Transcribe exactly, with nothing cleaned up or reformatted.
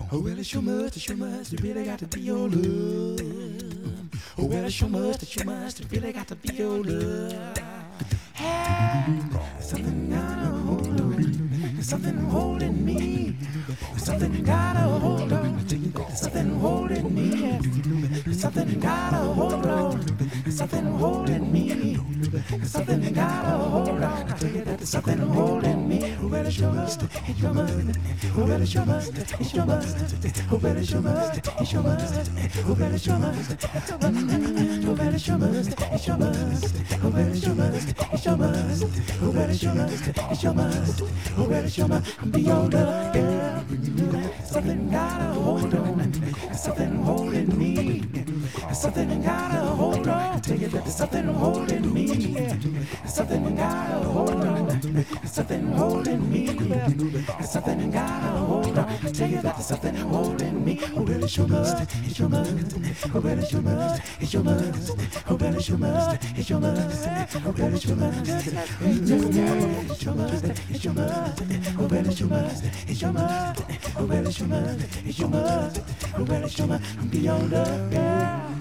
Oh, well, it's your must, it's your must, it really got to be your love. Oh, well, it's your must, it's your must, it really got to be your love. Hey, something got a hold on, something holding me, something got a hold on, something holding me, something got a hold on, something holding me, something got a hold on, something holding me. Oh, well, it's your must, it's your must, oh, well, it's your must, it's your must, oh, well, it's your must, it's your must, oh, well, it's your must, oh, well, it's your must, it's your must, oh, well, it's your must, it's your must, oh, well, it's your must, it's your must, oh, well, it's your must, be your love, girl. Something got a hold on, something holding me, something got a hold on, tell you that there's something holding me, something got a hold on, something holding me, something got a hold on, tell you that there's something holding me. Oh, well, it's your must, it's your must, oh, well, it's your must, it's your must, oh, well, it's your must, it's your must, oh, well, it's your must, it's your must, it's your must, oh, well, it's your must, it's your must, oh, well, it's your must, it's your must, oh, well, it's your must, be your love, girl.